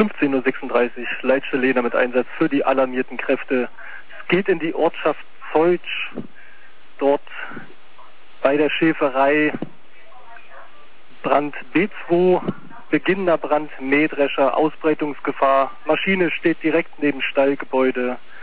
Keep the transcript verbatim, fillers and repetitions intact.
fünfzehn Uhr sechsunddreißig, Leitstelle Lena mit Einsatz für die alarmierten Kräfte. Es geht in die Ortschaft Zeutsch, dort bei der Schäferei, Brand B zwei, beginnender Brand, Mähdrescher, Ausbreitungsgefahr, Maschine steht direkt neben Stallgebäude.